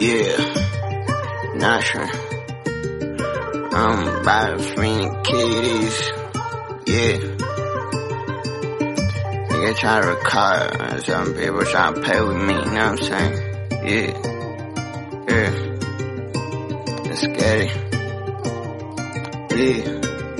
Yeah, not sure. I'm about to freaking kitties. Yeah. Nigga try to record, some people try to pay with me, you know what I'm saying? Yeah. Let's get it. Yeah.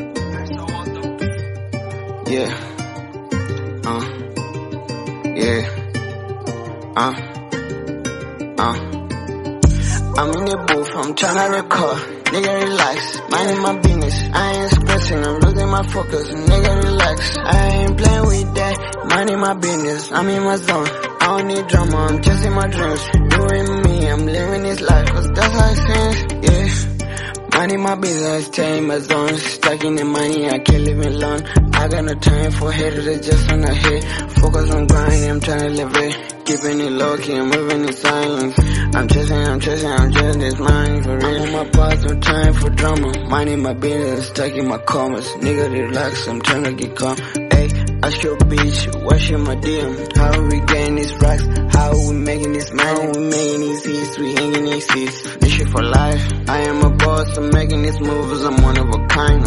I'm in the booth, I'm tryna record. Nigga relax, minding my business. I ain't stressing, I'm losing my focus. Nigga relax, I ain't playing with that. Minding my business, I'm in my zone. I don't need drama, I'm chasing my dreams. Doing me, I'm living this life, cause that's how it seems, yeah. Minding my business, stay in my zone. Stuck in the money, I can't live alone. I got no time for haters, they just wanna hit. Focus on grinding, I'm tryna live it. Keeping it low key, I'm moving in silence. I'm chasing this money for real. I'm on my pause, no time for drama. Minding my business, stuck in my commas. Nigga relax, I'm tryna get calm. Ayy, ask your bitch, what's in my DM? How we getting these racks? How we making this money? How we making these hits? We hanging these hits. This shit for life. I am a boss, I'm making these moves. I'm one of a kind,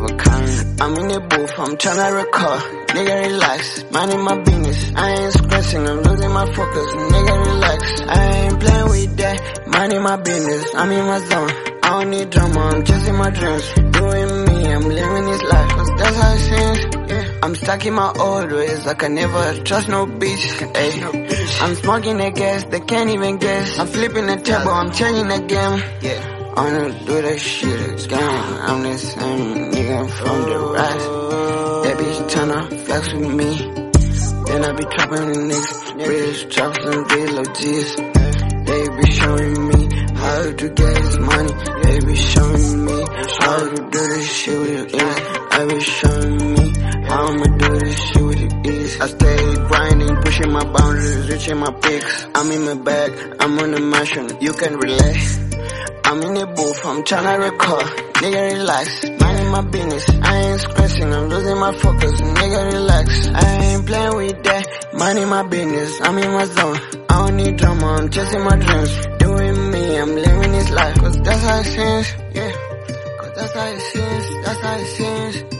I'm in the booth, I'm tryna record. Nigga relax, minding my business. I ain't stressing, I'm losing my focus. Nigga relax, I ain't playing with that. Minding my business, I'm in my zone. I don't need drama, I'm chasing my dreams. Doing me, I'm living this life, cause that's how it seems, yeah. I'm stuck in my old ways, I can never trust no bitch, ayy. I'm smoking the gas, they can't even guess. I'm flipping the table, I'm changing the game, yeah. I wanna do that shit again. I'm the same nigga from the rise. That bitch tryna flex with me. Then I be trapping the next bridge, drops and real G's. They be showing me how to get this money. They be showing me how to do this shit with it. I be showing me how I'ma do this shit with it ease. I stay grinding, pushing my boundaries, reaching my peaks. I'm in my bag, I'm on a mission, you can relate. I'm in the booth, I'm tryna record. Nigga relax, minding my business. I ain't stressing, I'm losing my focus. Nigga relax, I ain't playing with that. Minding my business, I'm in my zone. I don't need drama, I'm chasing my dreams. Doing me, I'm living this life, cause that's how it seems, yeah. Cause that's how it seems, that's how it seems.